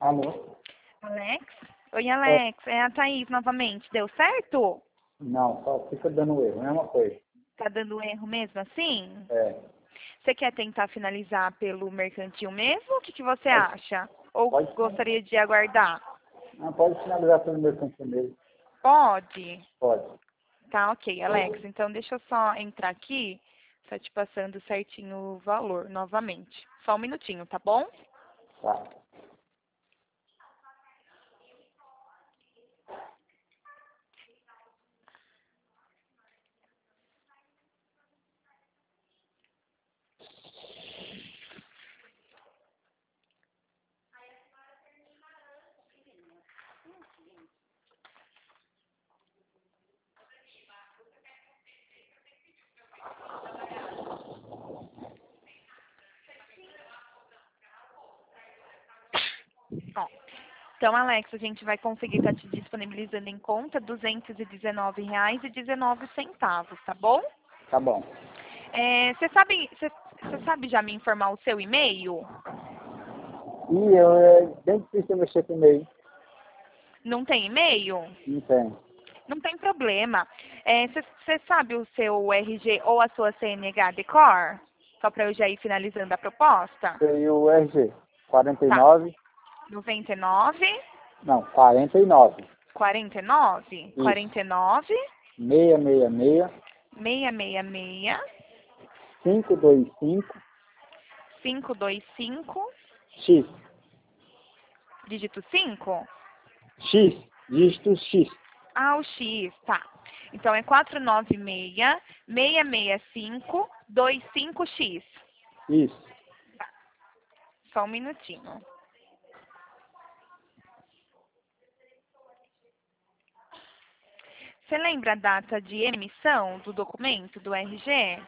Alô? Alex? Oi, Alex. É a Thaís novamente. Deu certo? Não, só fica dando erro, mesma coisa. Tá dando erro mesmo assim? É. Você quer tentar finalizar pelo mercantil mesmo? O que você Pode, acha? Ou pode, gostaria de aguardar? não, pode finalizar pelo meu canto mesmo. Pode? Pode. Tá, ok, Alex. Então deixa eu só entrar aqui, só te passando certinho o valor novamente. Só um minutinho, tá bom? Tá. Ó. Então, Alex, a gente vai conseguir estar te disponibilizando em conta R$ 219,19, tá bom? Tá bom. Você sabe já me informar o seu e-mail? E é bem difícil eu mexer com e-mail. Não tem e-mail? Não tem. Não tem problema. Você sabe o seu RG ou a sua CNH Decor? Só para eu já ir finalizando a proposta? Tem o RG. Tá. 49. 99, Não, 49. 49, Isso. 49, 666. 666, 525. 525, X. dígito 5? X. Dígito X. Ah, o X, tá. Então é 496-665-25X. Isso. Só um minutinho. Você lembra a data de emissão do documento do RG?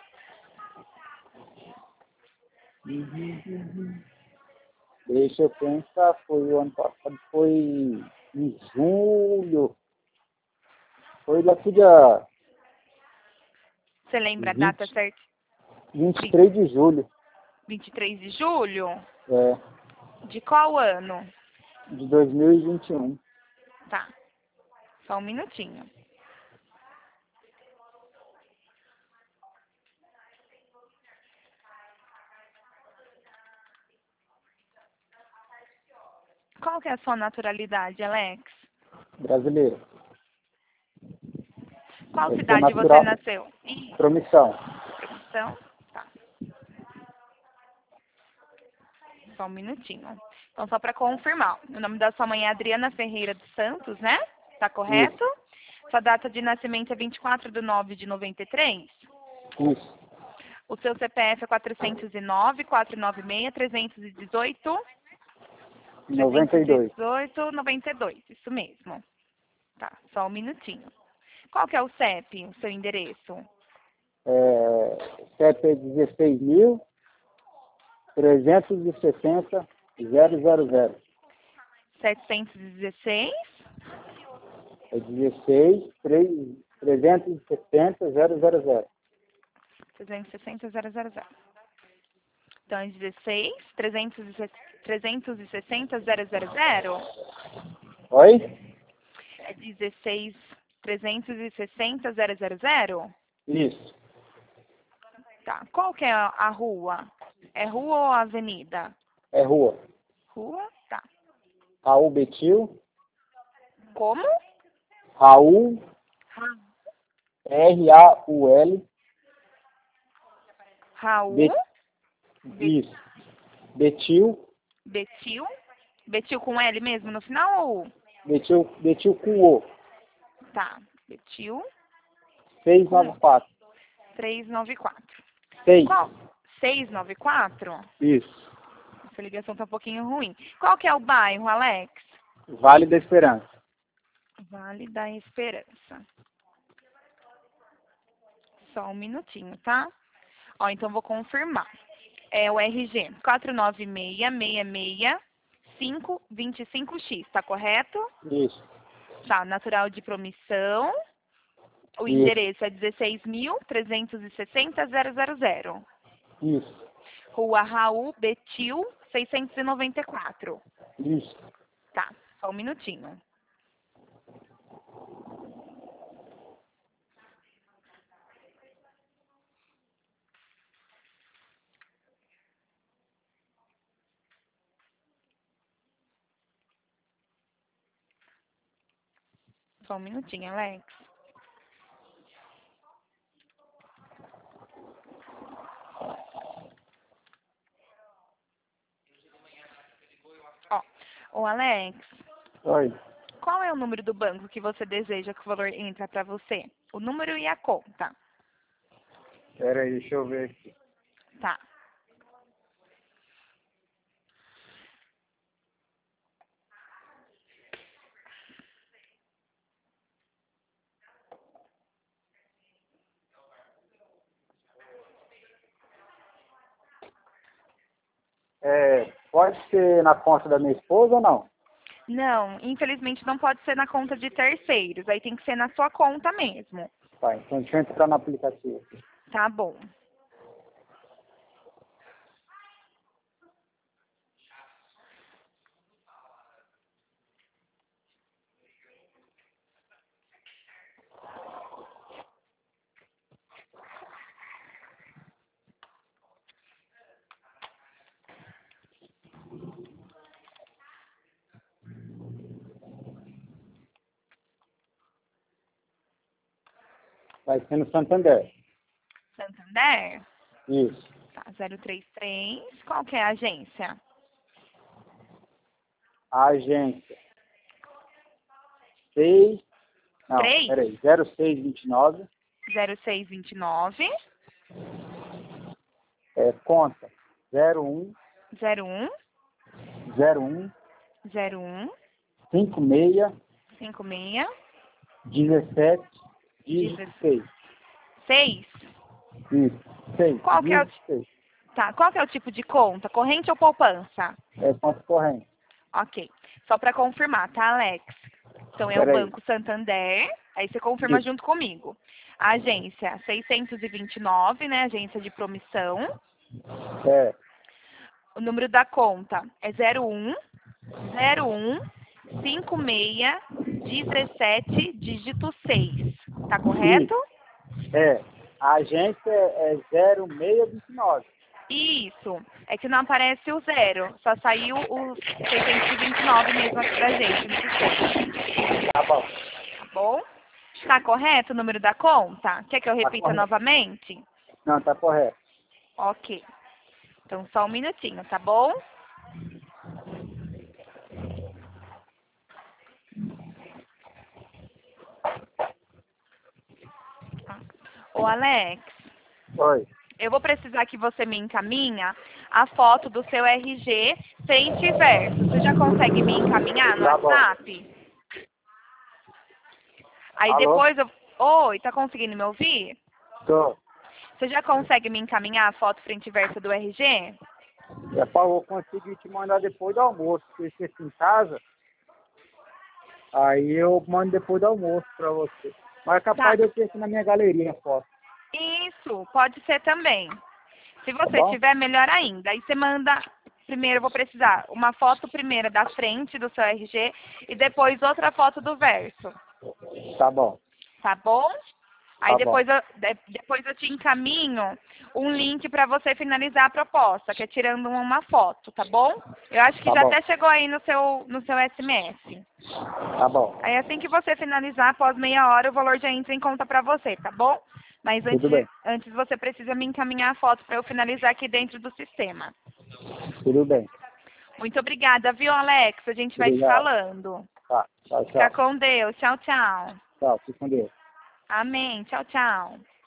Deixa eu pensar, foi o ano passado, foi em julho. Foi lá pro dia Você lembra a 20, data certa? 23 de julho. 23 de julho? É, De qual ano? de 2021. Tá. Só um minutinho. Qual que é a sua naturalidade, Alex? Brasileiro. Qual Eu sou cidade você natural. nasceu? Ih, Promissão. profissão? Tá. Só um minutinho. Então, só para confirmar. O nome da sua mãe é Adriana Ferreira dos Santos, né? Tá correto? Isso. Sua data de nascimento é 24/9/93? Isso. O seu CPF é 409, 496, 318, 92. 92. Isso mesmo. Tá, só um minutinho. Qual que é o CEP, o seu endereço? CEP é 16.360.000. 716, É 16.360.000. 360, 000. Então, é 16, 360, 000. Oi? É 16, 360, 000. Isso. Tá. Qual que é a rua? É rua ou avenida? É rua. Rua, tá. Raul Betil. Como? Raul. Ra- Raul. Raul, Isso. Betil. Betil. Betil com L mesmo no final ou? Betil com O. Tá. Betil com 694. 394. 6. Qual? 694? Isso. Essa ligação tá um pouquinho ruim. Qual que é o bairro, Alex? Vale da Esperança. Vale da Esperança. Só um minutinho, tá? Ó, então vou confirmar. É o RG 496-665-25X, tá correto? Isso. Tá, natural de Promissão. O Isso. endereço é 16.360.000. Isso. Rua Raul Betil, 694. Isso. Tá, só um minutinho. Só um minutinho, Alex. Ó, ô Alex, Oi. qual é o número do banco que você deseja que o valor entre para você? O número e a conta. Pera aí, deixa eu ver aqui. Tá. Pode ser na conta da minha esposa ou não? Não, infelizmente não pode ser na conta de terceiros. Aí tem que ser na sua conta mesmo. Tá, então deixa eu entrar no aplicativo. Tá bom. Vai ser no Santander. Santander? Isso. Tá, 033. Qual que é a agência? A agência 6. Não, 3? peraí. 0629. 0629 Conta 01 01 01 01 56 56 17 16. 6. Isso. 6. Qual que é o 16. Tá, qual que é o tipo de conta? Corrente ou poupança? É conta corrente. Ok. Só para confirmar, tá, Alex? Então é o Peraí. Banco Santander. Aí você confirma Isso. junto comigo. A agência 629, né? Agência de promissão. É. O número da conta é 01 01 56 17 dígito 6. Tá correto? A agência é 0629. Isso. É que não aparece o 0. Só saiu o 629 mesmo aqui pra gente no sistema. Tá bom. Tá bom? Tá correto o número da conta? Quer que eu repita correto. novamente? Não, tá correto. Ok. Então, só um minutinho, tá bom? Ô, Alex, Oi. eu vou precisar que você me encaminha a foto do seu RG frente e verso. Você já consegue me encaminhar no Tá bom. WhatsApp? Aí Alô? depois eu... Oi, tá conseguindo me ouvir? Tô. Você já consegue me encaminhar a foto frente e verso do RG? Eu consegui te mandar depois do almoço, porque você fica em casa. Aí eu mando depois do almoço pra você. Mas é capaz Tá. de eu ter aqui na minha galeria a foto. Isso, pode ser também. Se você bom? tiver, melhor ainda. Aí você manda, primeiro eu vou precisar uma foto primeira da frente do seu RG e depois outra foto do verso. Tá bom. Tá bom? Aí Tá depois eu te encaminho um link para você finalizar a proposta, que é tirando uma foto, tá bom? Eu acho que Tá já bom. até chegou aí no seu SMS. Tá bom. Aí assim que você finalizar, após meia hora, o valor já entra em conta para você, tá bom? Mas Tudo bem. antes você precisa me encaminhar a foto para eu finalizar aqui dentro do sistema. Tudo bem. Muito obrigada, viu, Alex? A gente vai te Obrigado. falando. Tá. Tchau, Fica tchau. com Deus. Tchau, tchau. Tchau. Fique com Deus. Amém. Tchau, tchau.